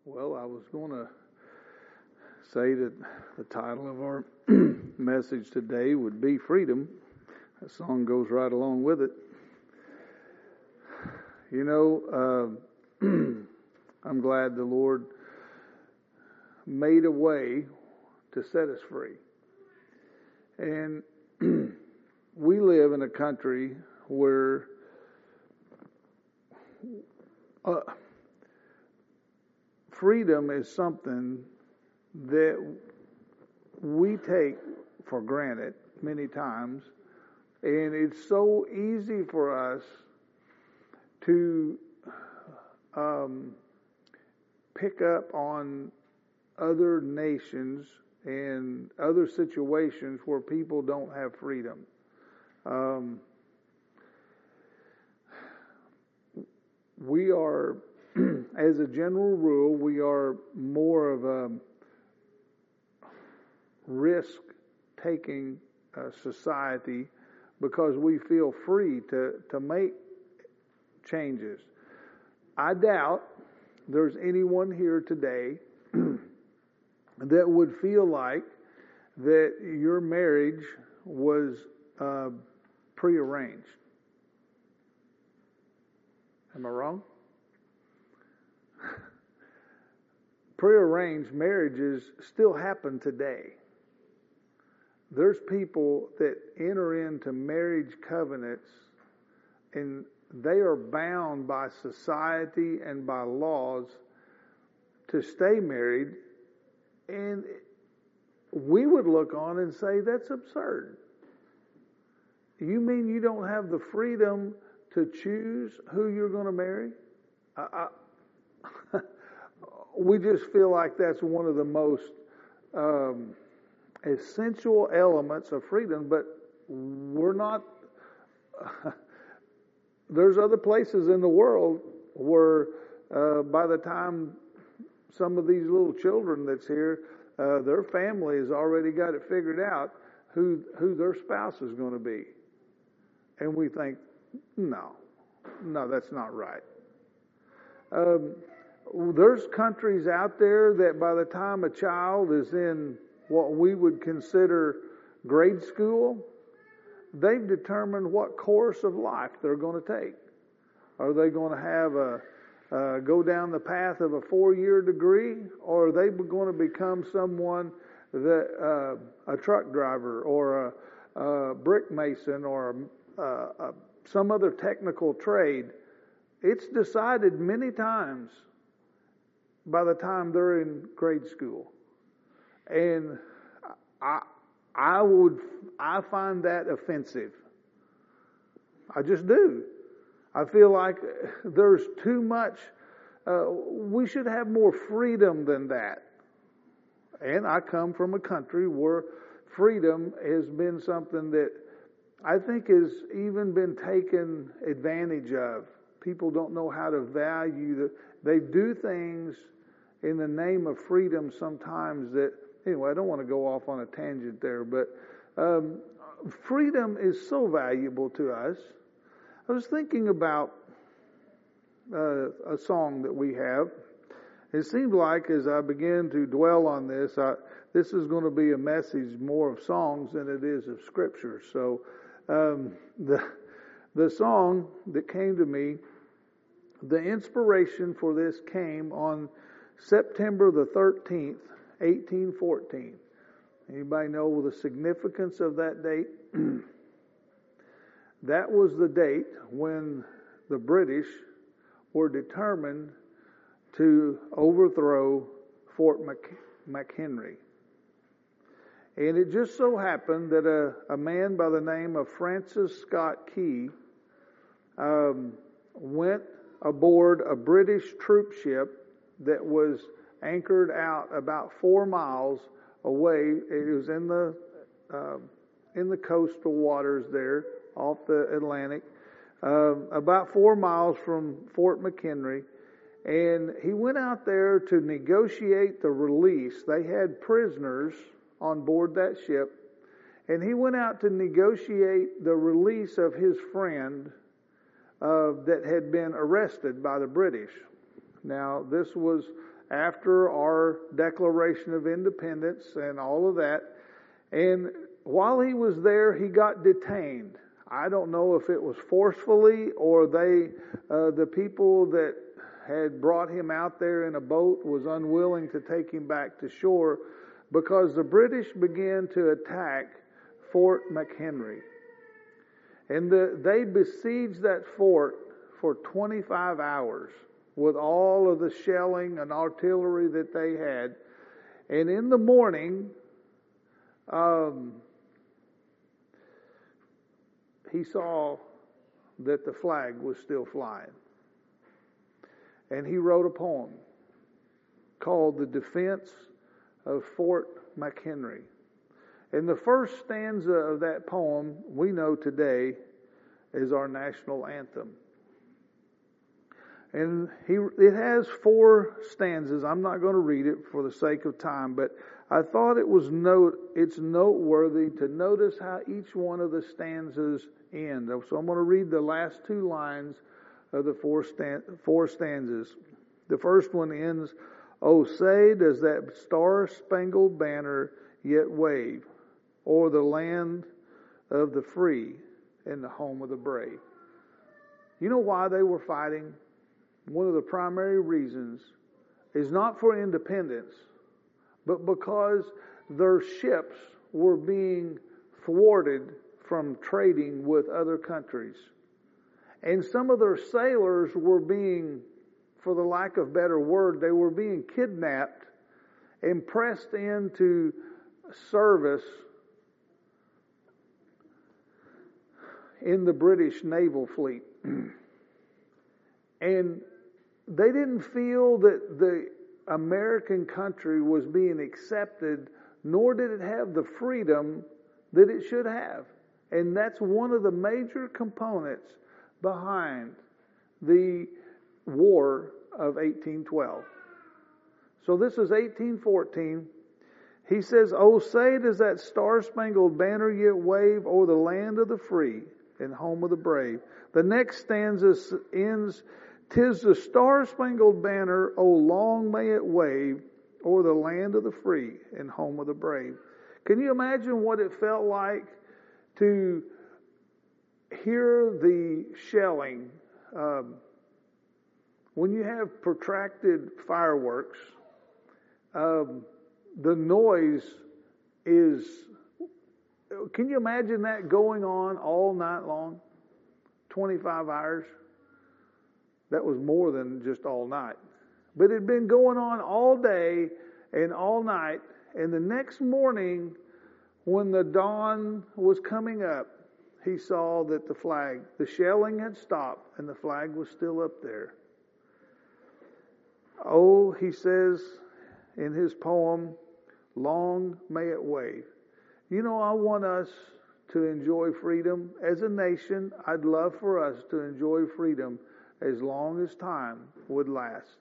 Well, I was going to say that the title of our message today would be Freedom. That song goes right along with it. You know, I'm glad the Lord made a way to set us free. And we live in a country where freedom is something that we take for granted many times, and it's so easy for us to pick up on other nations and other situations where people don't have freedom. We are, as a general rule, we are more of a risk-taking society because we feel free to make changes. I doubt there's anyone here today that would feel like that your marriage was prearranged. Am I wrong? Prearranged marriages still happen today. There's people that enter into marriage covenants and they are bound by society and by laws to stay married, and we would look on and say, that's absurd. You mean you don't have the freedom to choose who you're going to marry? We just feel like that's one of the most essential elements of freedom, but we're not. There's other places in the world where by the time some of these little children that's here, their family has already got it figured out who their spouse is going to be. And we think, no, that's not right. There's countries out there that by the time a child is in what we would consider grade school, they've determined what course of life they're going to take. Are they going to have go down the path of a 4-year degree, or are they going to become someone that a truck driver or a brick mason or some other technical trade? It's decided many times by the time they're in grade school. And I find that offensive. I just do. I feel like there's too much. We should have more freedom than that. And I come from a country where freedom has been something that I think has even been taken advantage of. People don't know how to value they do things in the name of freedom sometimes that, anyway, I don't want to go off on a tangent there, but freedom is so valuable to us. I was thinking about a song that we have. It seemed like as I began to dwell on this, this is going to be a message more of songs than it is of scripture. So the song that came to me, the inspiration for this came on September the 13th, 1814. Anybody know the significance of that date? That was the date when the British were determined to overthrow Fort McHenry. And it just so happened that a man by the name of Francis Scott Key went aboard a British troop ship that was anchored out about 4 miles away. It was in the coastal waters there off the Atlantic, about 4 miles from Fort McHenry. And he went out there to negotiate the release. They had prisoners on board that ship. And he went out to negotiate the release of his friend that had been arrested by the British. Now, this was after our Declaration of Independence and all of that. And while he was there, he got detained. I don't know if it was forcefully or the people that had brought him out there in a boat was unwilling to take him back to shore, because the British began to attack Fort McHenry. And they besieged that fort for 25 hours with all of the shelling and artillery that they had. And in the morning, he saw that the flag was still flying. And he wrote a poem called The Defense of Fort McHenry. And the first stanza of that poem we know today is our national anthem. And it has 4 stanzas. I'm not going to read it for the sake of time, but I thought it's noteworthy to notice how each one of the stanzas end. So I'm going to read the last 2 lines of the 4 stanzas. The first one ends, "Oh, say does that star-spangled banner yet wave o'er the land of the free and the home of the brave." You know why they were fighting? One of the primary reasons is not for independence, but because their ships were being thwarted from trading with other countries. And some of their sailors were being, for the lack of a better word, they were being kidnapped and pressed into service in the British naval fleet. And they didn't feel that the American country was being accepted, nor did it have the freedom that it should have. And that's one of the major components behind the War of 1812. So this is 1814. He says, "Oh, say does that star-spangled banner yet wave o'er the land of the free and home of the brave." The next stanza ends, "'Tis the star-spangled banner, oh, long may it wave o'er the land of the free and home of the brave." Can you imagine what it felt like to hear the shelling? When you have protracted fireworks, the noise is... Can you imagine that going on all night long? 25 hours? That was more than just all night. But it had been going on all day and all night. And the next morning, when the dawn was coming up, he saw that the shelling had stopped and the flag was still up there. Oh, he says in his poem, "Long may it wave." You know, I want us to enjoy freedom. As a nation, I'd love for us to enjoy freedom as long as time would last.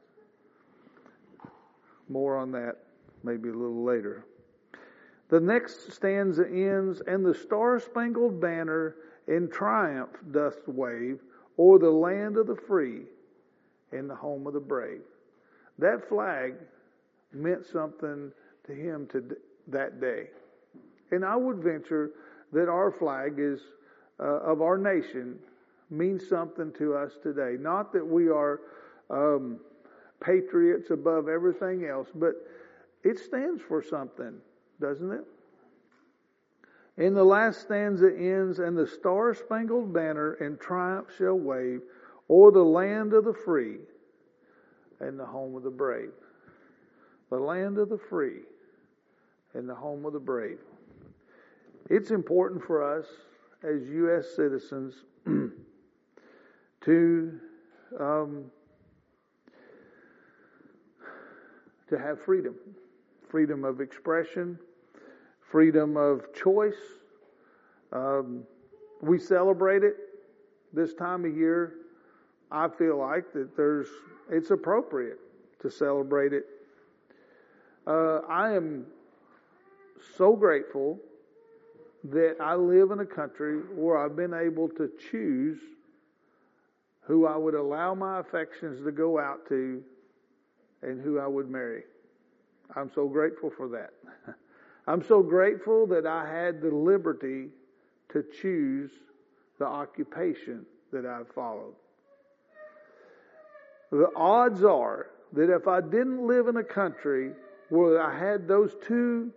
More on that maybe a little later. The next stanza ends, "And the star-spangled banner in triumph doth wave o'er the land of the free and the home of the brave." That flag meant something to him that day. And I would venture that our flag of our nation means something to us today. Not that we are patriots above everything else, but it stands for something, doesn't it? And the last stanza ends, "And the star-spangled banner in triumph shall wave o'er the land of the free and the home of the brave." The land of the free and the home of the brave. It's important for us as U.S. citizens to have freedom. Freedom of expression, freedom of choice. We celebrate it this time of year. I feel like that it's appropriate to celebrate it. I am so grateful that I live in a country where I've been able to choose who I would allow my affections to go out to and who I would marry. I'm so grateful for that. I'm so grateful that I had the liberty to choose the occupation that I've followed. The odds are that if I didn't live in a country where I had those two,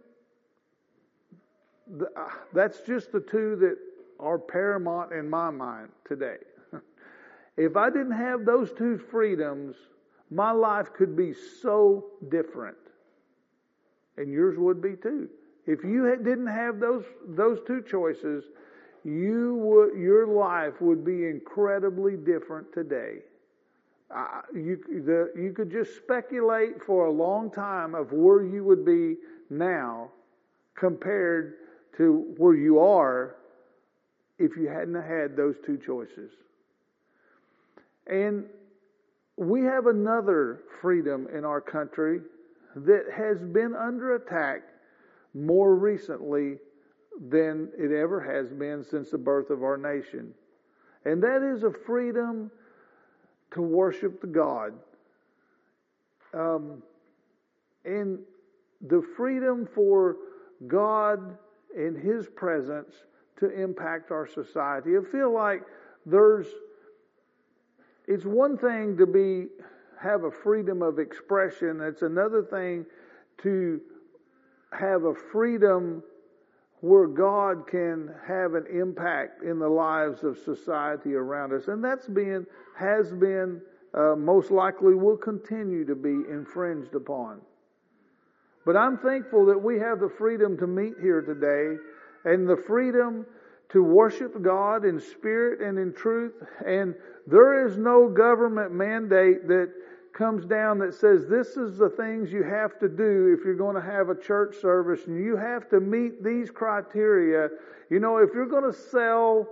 that's just the two that are paramount in my mind today. If I didn't have those two freedoms, my life could be so different. And yours would be too. If you didn't have those two choices, your life would be incredibly different today. You could just speculate for a long time of where you would be now compared to where you are if you hadn't had those two choices. And we have another freedom in our country that has been under attack more recently than it ever has been since the birth of our nation. And that is a freedom to worship the God. And the freedom for God and His presence to impact our society. I feel like it's one thing to have a freedom of expression. It's another thing to have a freedom where God can have an impact in the lives of society around us. And has been, most likely will continue to be infringed upon. But I'm thankful that we have the freedom to meet here today and the freedom to worship God in spirit and in truth. And there is no government mandate that comes down that says this is the things you have to do if you're going to have a church service, and you have to meet these criteria. You know, if you're going to sell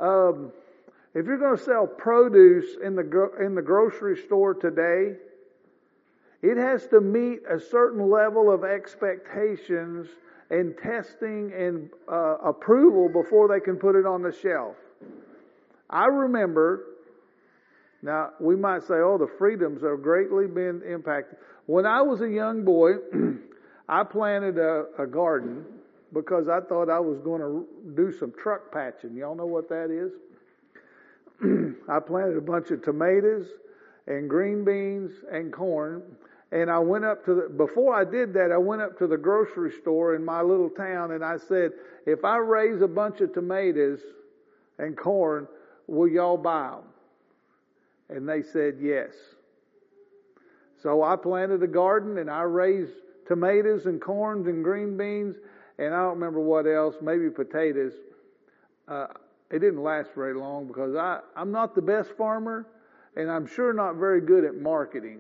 produce in the grocery store today, it has to meet a certain level of expectations and testing and approval before they can put it on the shelf. I remember. Now, we might say, the freedoms have greatly been impacted. When I was a young boy, I planted a garden because I thought I was going to do some truck patching. Y'all know what that is? I planted a bunch of tomatoes and green beans and corn. And I went up before I did that, I went up to the grocery store in my little town and I said, if I raise a bunch of tomatoes and corn, will y'all buy them? And they said yes. So I planted a garden and I raised tomatoes and corns and green beans, and I don't remember what else, maybe potatoes. It didn't last very long because I'm not the best farmer, and I'm sure not very good at marketing.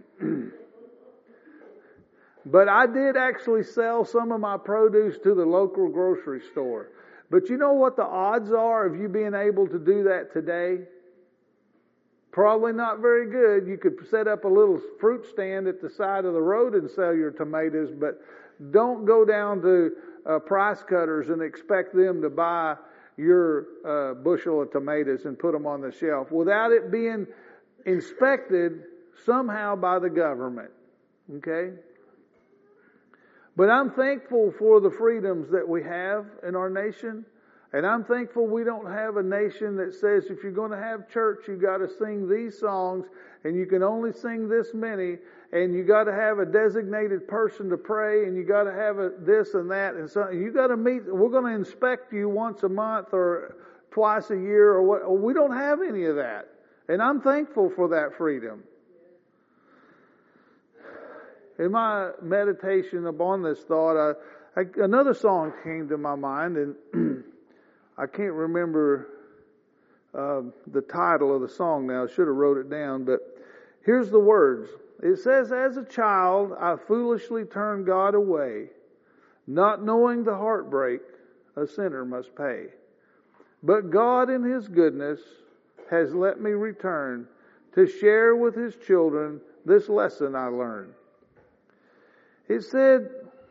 But I did actually sell some of my produce to the local grocery store. But you know what the odds are of you being able to do that today? Probably not very good. You could set up a little fruit stand at the side of the road and sell your tomatoes, but don't go down to Price Cutters and expect them to buy your bushel of tomatoes and put them on the shelf without it being inspected somehow by the government. Okay? But I'm thankful for the freedoms that we have in our nation. And I'm thankful we don't have a nation that says if you're going to have church, you got to sing these songs, and you can only sing this many, and you got to have a designated person to pray, and you got to have this and that, and so you got to meet. We're going to inspect you once a month or twice a year or what. We don't have any of that, and I'm thankful for that freedom. In my meditation upon this thought, another song came to my mind, and I can't remember the title of the song now. I should have wrote it down, but here's the words. It says, as a child, I foolishly turned God away, not knowing the heartbreak a sinner must pay. But God in His goodness has let me return to share with His children this lesson I learned. It said,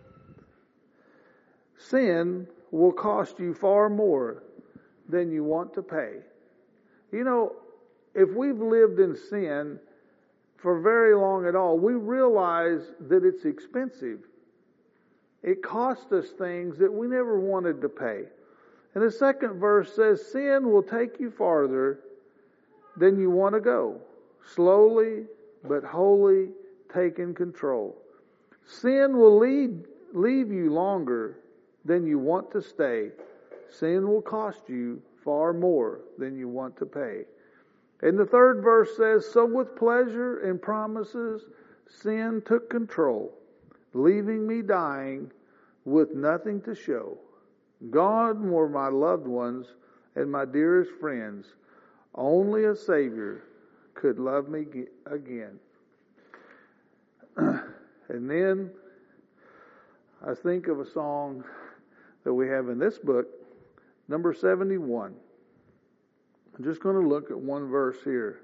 sin will cost you far more than you want to pay. You know, if we've lived in sin for very long at all, we realize that it's expensive. It costs us things that we never wanted to pay. And the second verse says, sin will take you farther than you want to go. Slowly but wholly taking control. Sin will leave you longer than you want to stay. Sin will cost you far more than you want to pay. And the third verse says, so with pleasure and promises, sin took control, leaving me dying with nothing to show. Gone were my loved ones and my dearest friends. Only a Savior could love me again. And then I think of a song that we have in this book, number 71. I'm just going to look at one verse here.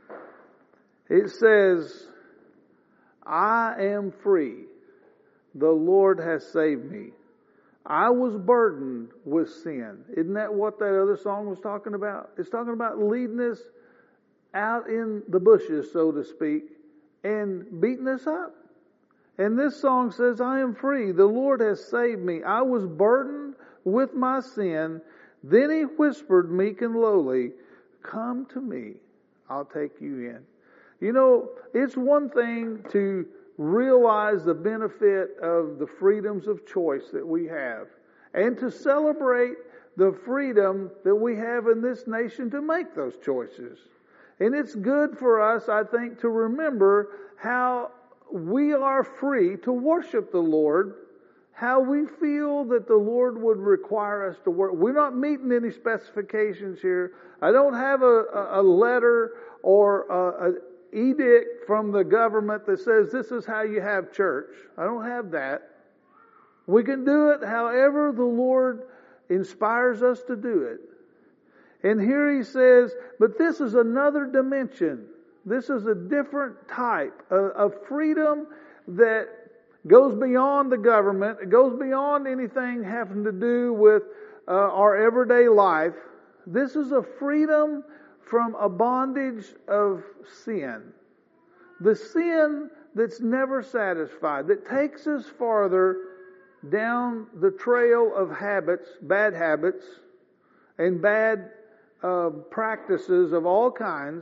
It says, I am free. The Lord has saved me. I was burdened with sin. Isn't that what that other song was talking about? It's talking about leading us out in the bushes, so to speak, and beating us up. And this song says, I am free. The Lord has saved me. I was burdened with my sin. Then He whispered meek and lowly, come to me. I'll take you in. You know, it's one thing to realize the benefit of the freedoms of choice that we have and to celebrate the freedom that we have in this nation to make those choices. And it's good for us, I think, to remember how we are free to worship the Lord, how we feel that the Lord would require us to work. We're not meeting any specifications here. I don't have a letter or an edict from the government that says this is how you have church. I don't have that. We can do it however the Lord inspires us to do it. And here He says, but this is another dimension. This is a different type of freedom that goes beyond the government. It goes beyond anything having to do with our everyday life. This is a freedom from a bondage of sin. The sin that's never satisfied, that takes us farther down the trail of habits, bad habits, and bad practices of all kinds.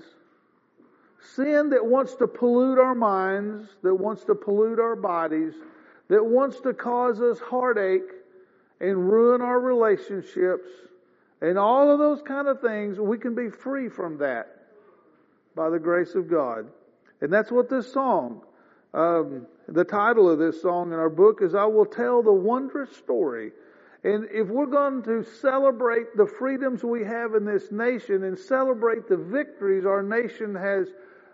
Sin that wants to pollute our minds, that wants to pollute our bodies, that wants to cause us heartache and ruin our relationships, and all of those kind of things. We can be free from that by the grace of God. And that's what this song, the title of this song in our book is, I Will Tell the Wondrous Story. And if we're going to celebrate the freedoms we have in this nation and celebrate the victories our nation has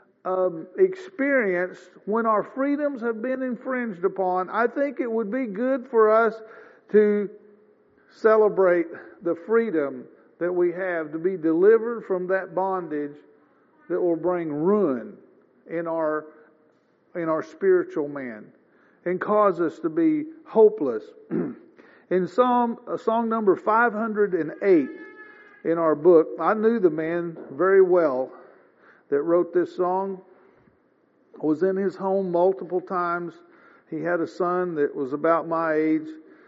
experienced when our freedoms have been infringed upon, I think it would be good for us to celebrate the freedom that we have to be delivered from that bondage that will bring ruin in our spiritual man and cause us to be hopeless. In song number 508 in our book, I knew the man very well that wrote this song. I was in his home multiple times. He had a son that was about my age.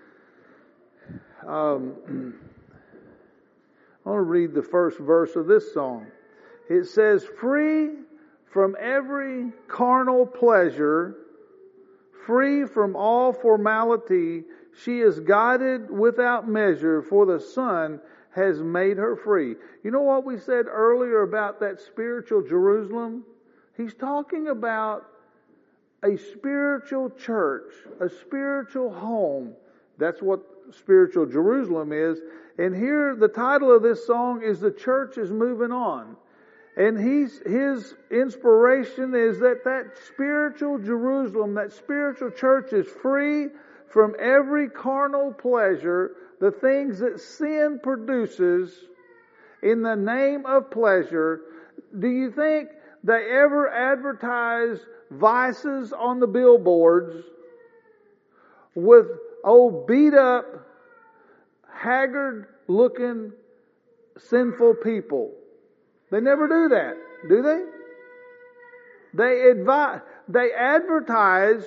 I want to read the first verse of this song. It says, free from every carnal pleasure, free from all formality, she is guided without measure, for the Son has made her free. You know what we said earlier about that spiritual Jerusalem? He's talking about a spiritual church, a spiritual home. That's what spiritual Jerusalem is. And here the title of this song is The Church is Moving On. And his inspiration is that spiritual Jerusalem, that spiritual church is free from every carnal pleasure, the things that sin produces in the name of pleasure. Do you think they ever advertise vices on the billboards with old beat up, haggard looking sinful people? They never do that, do they? They advertise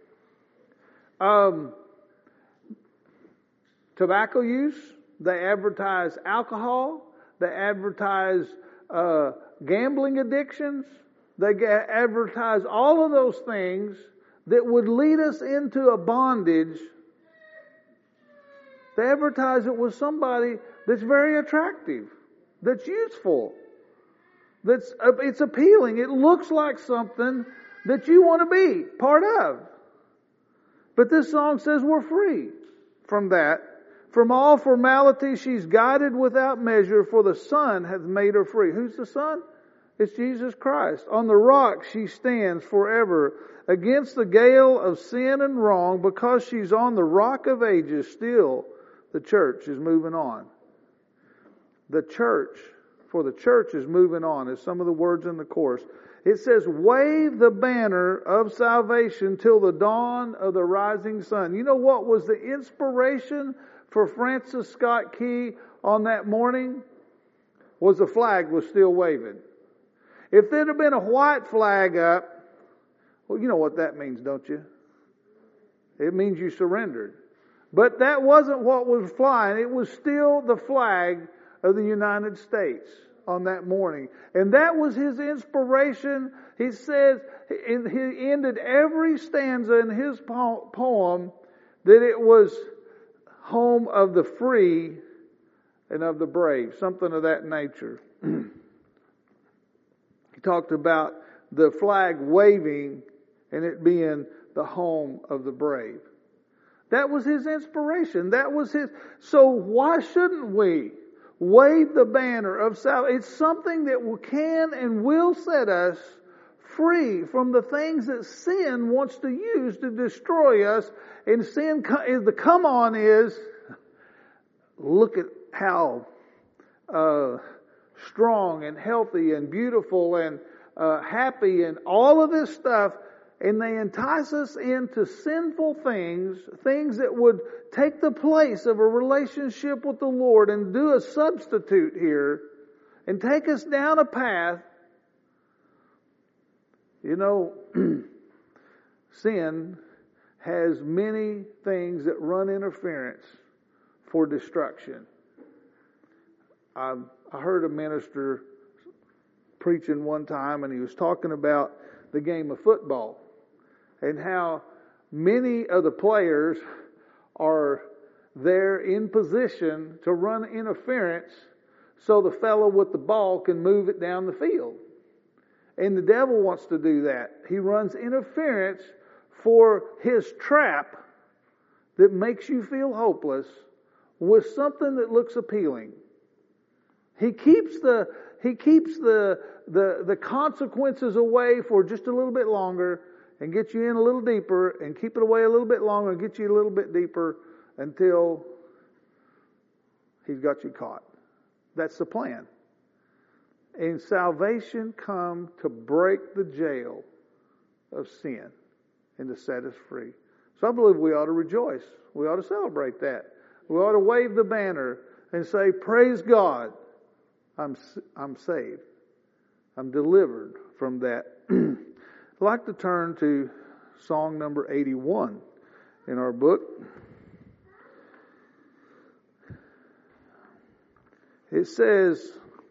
tobacco use. They advertise alcohol. They advertise gambling addictions. They advertise all of those things that would lead us into a bondage. They advertise it with somebody that's very attractive, that's useful, it's appealing. It looks like something that you want to be part of. But this song says we're free from that. From all formality she's guided without measure, for the Son hath made her free. Who's the Son? It's Jesus Christ. On the rock she stands forever, against the gale of sin and wrong. Because she's on the rock of ages, still the church is moving on. The church is moving on, is some of the words in the chorus. It says, wave the banner of salvation till the dawn of the rising sun. You know what was the inspiration for Francis Scott Key on that morning? Was the flag was still waving. If there'd have been a white flag up, well, you know what that means, don't you? It means you surrendered. But that wasn't what was flying. It was still the flag of the United States on that morning. And that was his inspiration. He says, he ended every stanza in his poem that it was home of the free and of the brave, something of that nature. He talked about the flag waving and it being the home of the brave. That was his inspiration. That was his. So why shouldn't we wave the banner of salvation? It's something that can and will set us free from the things that sin wants to use to destroy us. And sin, the come on is, look at how strong and healthy and beautiful and happy and all of this stuff. And they entice us into sinful things that would take the place of a relationship with the Lord and do a substitute here and take us down a path. You know, sin has many things that run interference for destruction. I heard a minister preaching one time, and he was talking about the game of football and how many of the players are there in position to run interference so the fellow with the ball can move it down the field. And the devil wants to do that. He runs interference for his trap that makes you feel hopeless with something that looks appealing. He keeps the consequences away for just a little bit longer and get you in a little deeper and keep it away a little bit longer and get you a little bit deeper until he's got you caught. That's the plan. And salvation come to break the jail of sin and to set us free. So I believe we ought to rejoice. We ought to celebrate that. We ought to wave the banner and say, praise God, I'm saved. I'm delivered from that. I'd like to turn to song number 81 in our book. It says,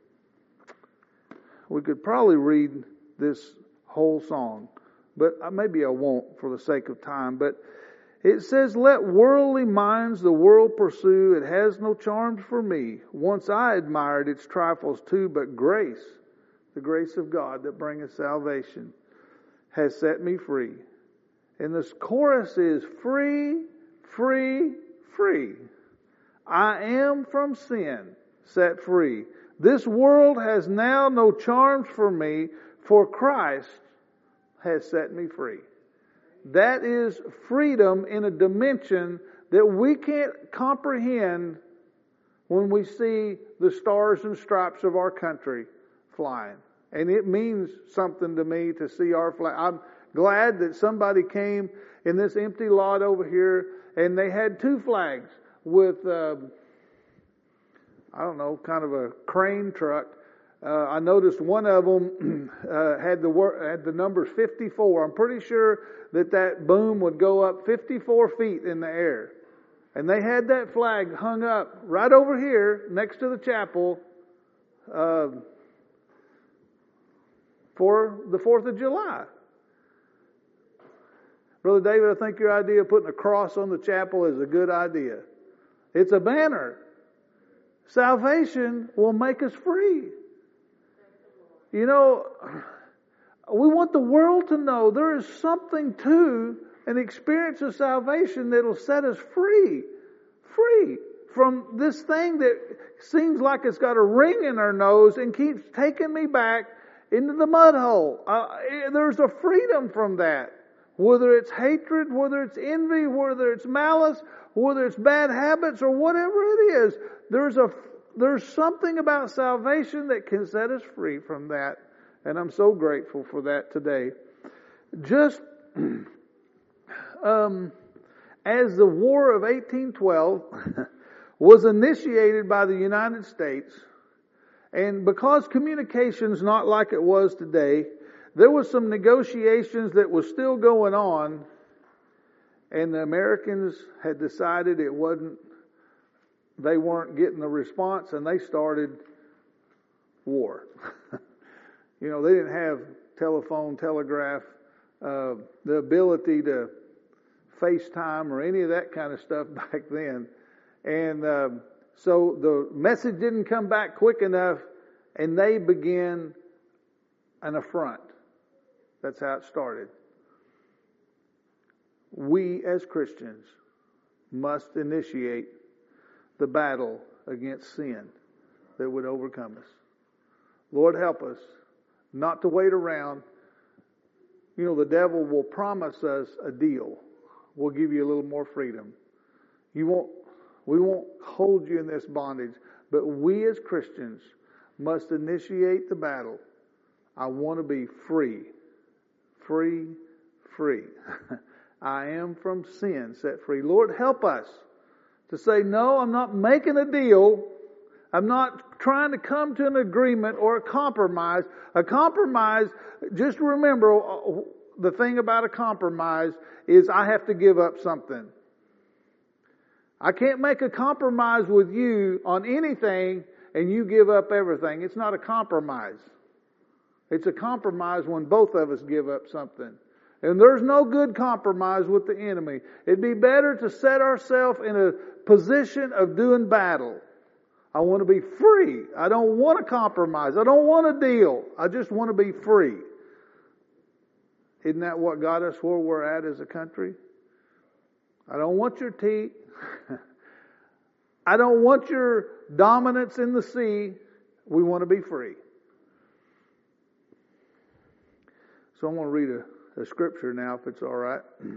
we could probably read this whole song, but maybe I won't for the sake of time. But it says, let worldly minds the world pursue. It has no charms for me. Once I admired its trifles too, but grace, the grace of God that bringeth salvation, has set me free. And this chorus is free, free, free. I am from sin set free. This world has now no charms for me, for Christ has set me free. That is freedom in a dimension that we can't comprehend when we see the stars and stripes of our country flying. And it means something to me to see our flag. I'm glad that somebody came in this empty lot over here and they had two flags with, kind of a crane truck I noticed one of them had the number 54. I'm pretty sure that boom would go up 54 feet in the air. And they had that flag hung up right over here next to the chapel for the 4th of July. Brother David, I think your idea of putting a cross on the chapel is a good idea. It's a banner. Salvation will make us free. You know, we want the world to know there is something to an experience of salvation that will set us free. Free from this thing that seems like it's got a ring in our nose and keeps taking me back into the mud hole. There's a freedom from that. Whether it's hatred, whether it's envy, whether it's malice, whether it's bad habits or whatever it is, there's something about salvation that can set us free from that. And I'm so grateful for that today. Just as the War of 1812 was initiated by the United States, and because communication's not like it was today, there was some negotiations that was still going on, and the Americans had decided they weren't getting the response, and they started war. You know, they didn't have telephone, telegraph, the ability to FaceTime or any of that kind of stuff back then. And so the message didn't come back quick enough, and they began an affront. That's how it started. We as Christians must initiate the battle against sin that would overcome us. Lord, help us not to wait around. You know, the devil will promise us a deal. We'll give you a little more freedom. We won't hold you in this bondage. But we as Christians must initiate the battle. I want to be free. Free, free. I am from sin set free. Lord, help us to say, no, I'm not making a deal. I'm not trying to come to an agreement or a compromise. A compromise, just remember, the thing about a compromise is I have to give up something. I can't make a compromise with you on anything and you give up everything. It's not a compromise. It's a compromise when both of us give up something. And there's no good compromise with the enemy. It'd be better to set ourselves in a position of doing battle. I want to be free. I don't want to compromise. I don't want a deal. I just want to be free. Isn't that what got us where we're at as a country? I don't want your tea. I don't want your dominance in the sea. We want to be free. So I'm going to read a scripture now, if it's all right.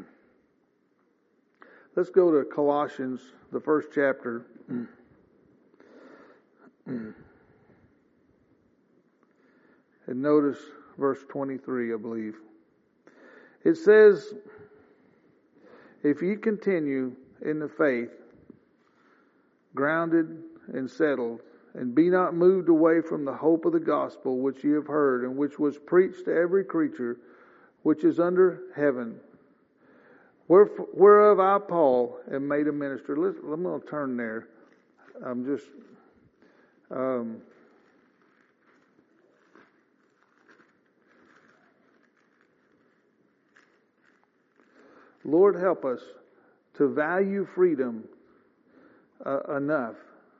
Let's go to Colossians, the first chapter. And notice verse 23, I believe. It says, if ye continue in the faith, grounded and settled, and be not moved away from the hope of the gospel which ye have heard, and which was preached to every creature which is under heaven, whereof I, Paul, am made a minister. I'm going to turn there. I'm just... Lord, help us to value freedom enough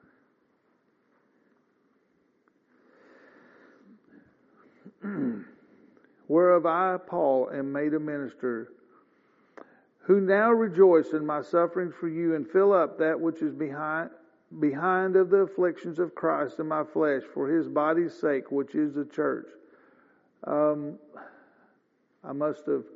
whereof I, Paul, am made a minister, who now rejoice in my sufferings for you, and fill up that which is behind of the afflictions of Christ in my flesh, for his body's sake, which is the church. I must have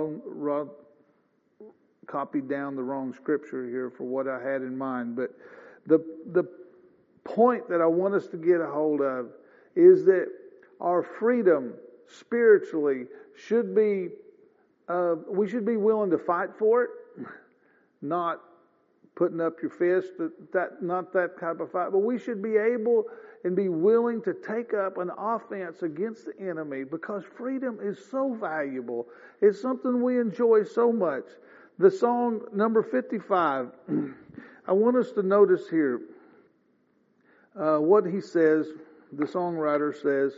copied down the wrong scripture here for what I had in mind, but the point that I want us to get a hold of is that our freedom spiritually should be, we should be willing to fight for it, not putting up your fist, not that type of fight, but we should be able and be willing to take up an offense against the enemy, because freedom is so valuable. It's something we enjoy so much. The song number 55, I want us to notice here what he says, the songwriter says.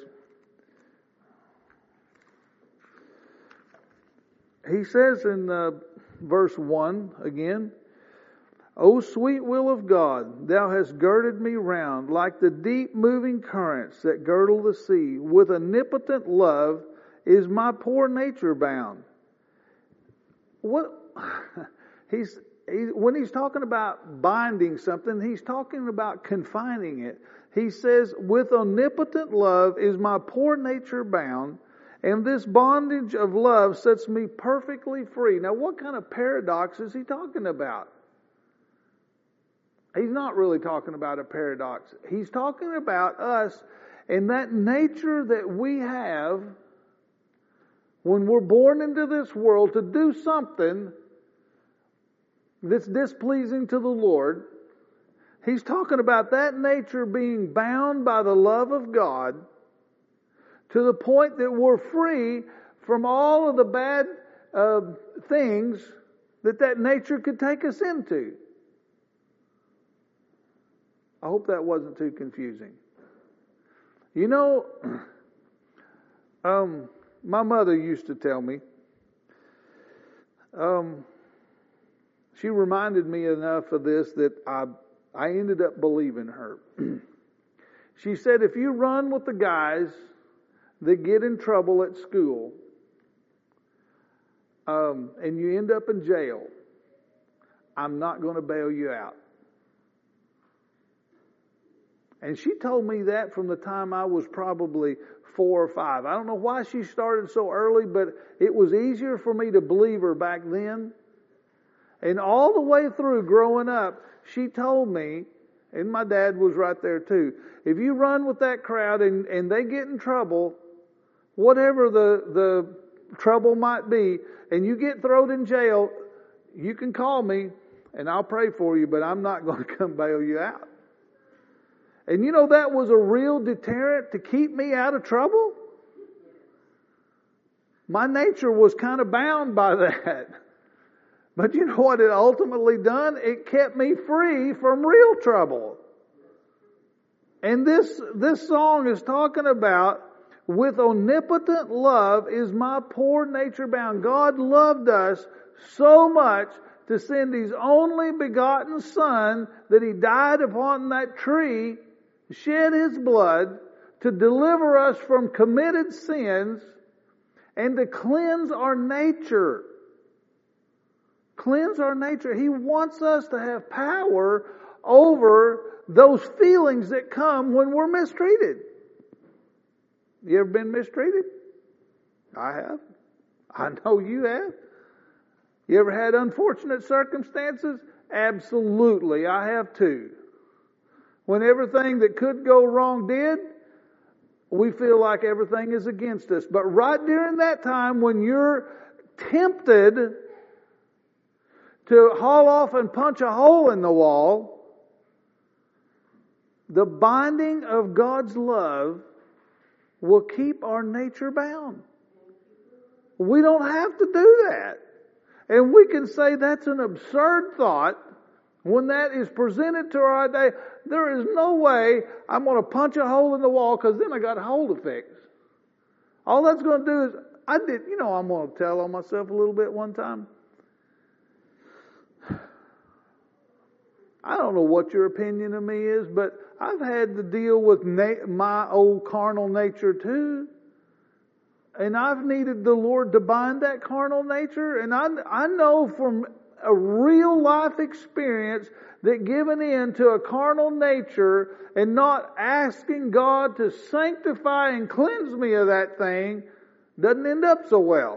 He says in verse 1 again, O sweet will of God, thou hast girded me round like the deep moving currents that girdle the sea. With omnipotent love is my poor nature bound. When he's talking about binding something, he's talking about confining it. He says, with omnipotent love is my poor nature bound, and this bondage of love sets me perfectly free. Now, what kind of paradox is he talking about? He's not really talking about a paradox. He's talking about us and that nature that we have when we're born into this world to do something that's displeasing to the Lord. He's talking about that nature being bound by the love of God to the point that we're free from all of the bad things that nature could take us into. I hope that wasn't too confusing. You know, my mother used to tell me, she reminded me enough of this that I ended up believing her. She said, if you run with the guys that get in trouble at school, and you end up in jail, I'm not going to bail you out. And she told me that from the time I was probably 4 or 5. I don't know why she started so early, but it was easier for me to believe her back then. And all the way through growing up, she told me, and my dad was right there too, if you run with that crowd and they get in trouble, whatever the trouble might be, and you get thrown in jail, you can call me and I'll pray for you, but I'm not going to come bail you out. And you know, that was a real deterrent to keep me out of trouble. My nature was kind of bound by that. But you know what it ultimately done? It kept me free from real trouble. And this song is talking about, with omnipotent love is my poor nature bound. God loved us so much to send His only begotten Son, that He died upon that tree, shed His blood to deliver us from committed sins and to cleanse our nature. Cleanse our nature. He wants us to have power over those feelings that come when we're mistreated. You ever been mistreated? I have. I know you have. You ever had unfortunate circumstances? Absolutely, I have too. When everything that could go wrong did, we feel like everything is against us. But right during that time when you're tempted to haul off and punch a hole in the wall, the binding of God's love will keep our nature bound. We don't have to do that. And we can say that's an absurd thought when that is presented to our day. There is no way I'm going to punch a hole in the wall because then I got a hole to fix. All that's going to do is, I'm going to tell on myself a little bit one time. I don't know what your opinion of me is, but I've had to deal with my old carnal nature too. And I've needed the Lord to bind that carnal nature. And I know from a real life experience that giving in to a carnal nature and not asking God to sanctify and cleanse me of that thing doesn't end up so well.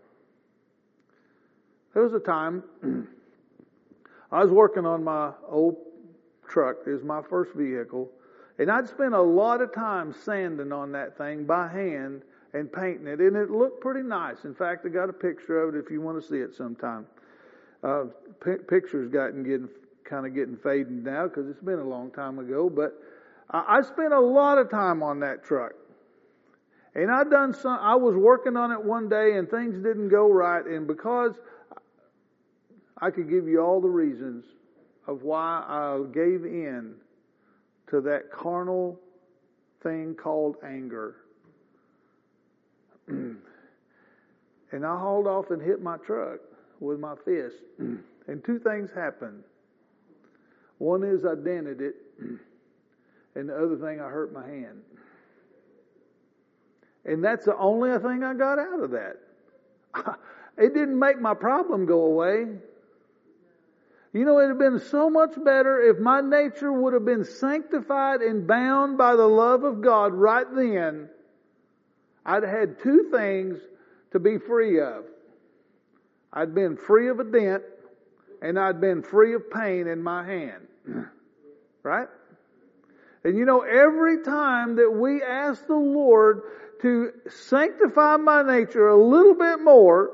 There was a time I was working on my old truck. It was my first vehicle. And I'd spent a lot of time sanding on that thing by hand and painting it. And it looked pretty nice. In fact, I got a picture of it if you want to see it sometime. Pictures getting kind of getting fading now because it's been a long time ago. But I spent a lot of time on that truck. And I was working on it one day and things didn't go right. And because I could give you all the reasons of why I gave in to that carnal thing called anger. And I hauled off and hit my truck with my fist. And two things happened. One is I dented it. And the other thing, I hurt my hand. And that's the only thing I got out of that. It didn't make my problem go away. You know, it would have been so much better if my nature would have been sanctified and bound by the love of God right then. I'd had two things to be free of. I'd been free of a dent, and I'd been free of pain in my hand. Right? And you know, every time that we ask the Lord to sanctify my nature a little bit more,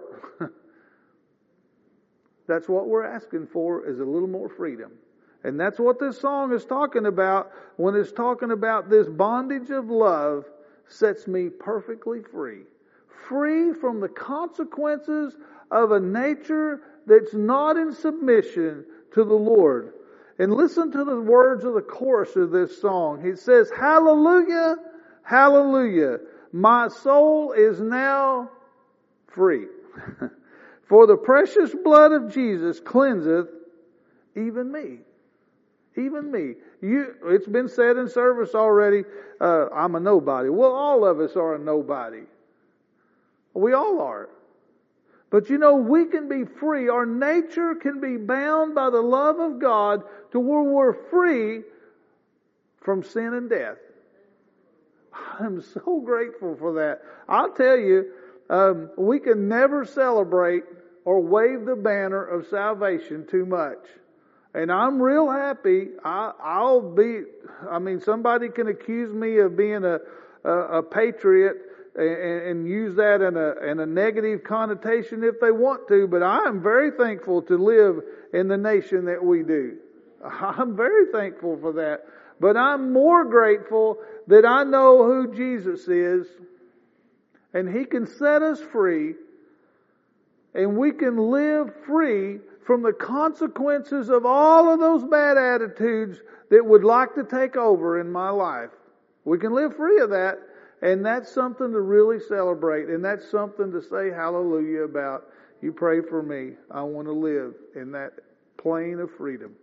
that's what we're asking for, is a little more freedom. And that's what this song is talking about when it's talking about this bondage of love sets me perfectly free. Free from the consequences of a nature that's not in submission to the Lord. And listen to the words of the chorus of this song. It says, hallelujah, hallelujah, my soul is now free. For the precious blood of Jesus cleanseth even me. Even me. It's been said in service already, I'm a nobody. Well, all of us are a nobody. We all are. But you know, we can be free. Our nature can be bound by the love of God to where we're free from sin and death. I'm so grateful for that. I'll tell you, we can never celebrate or wave the banner of salvation too much. And I'm real happy. Somebody can accuse me of being a patriot and use that in a negative connotation if they want to, but I am very thankful to live in the nation that we do. I'm very thankful for that. But I'm more grateful that I know who Jesus is, and He can set us free, and we can live free from the consequences of all of those bad attitudes that would like to take over in my life. We can live free of that, and that's something to really celebrate, and that's something to say hallelujah about. You pray for me. I want to live in that plane of freedom.